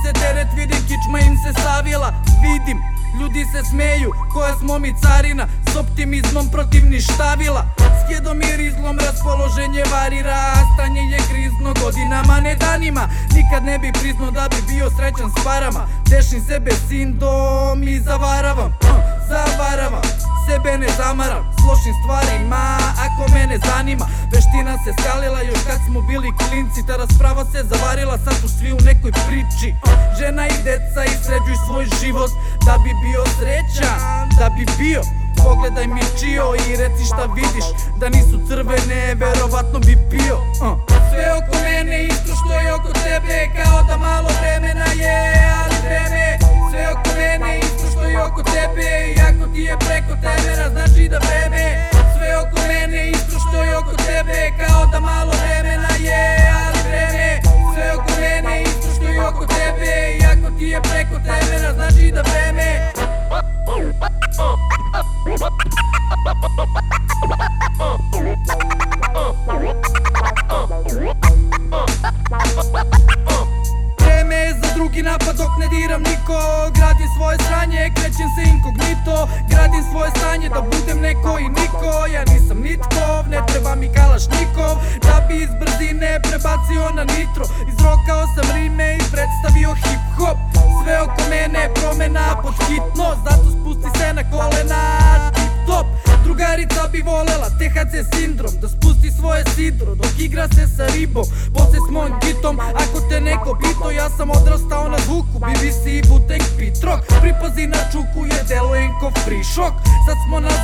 nose teret, vidim kičma im se savila. Vidim, ljudi se smeju, koja smo mi carina, s optimizmom protiv ništavila. S jedom i rizlom raspoloženje varira, stanje je krizno godinama, ne danima. Nikad ne bi priznao da bi bio srećan s parama. Tešim sebe sindom i zavaravam, zavaravam sebe, ne zamaram s lošim stvarima, ako mene zanima. Veština se skalila još kad smo bili klinci, ta rasprava se zavarila, sad su svi u nekoj priči. Žena i deca isređuju svoj život da bi bio srećan, da bi bio. Pogledaj mi čio i reci šta vidiš, da nisu crvene, verovatno bi pio. Sve oko mene isto što je oko tebe, kao da malo vremena je, ali vreme. Sve oko mene isto što je oko tebe, i ako ti je preko temera, znači da vreme. Sve oko mene isto što je oko tebe, kao da malo vremena je, ali vreme. Sve oko mene isto što je oko tebe, i ako ti je preko temera, znači da vreme. Vreme je za drugi napad dok ne diram niko. Gradim svoje sranje, krećem se inkognito. Gradim svoje stanje da budem neko i niko. Ja nisam nitkov, ne treba mi kalašnikov, da bi iz brzine prebacio na nitro. Izrokao sam rime i predstavio hip hop. Sve oko mene promena pod hitno, zato spusti se na kolena, tip top. Drugarica bi volela THC sindrom, da spusti svoje sidro dok igra se sa ribom. Posle s mojim gitom, ako te neko pito, ja sam odrastao na zvuku BBC i Butek Pitrok. Pripazi na čuku jer delujem ko free shock. Sad smo na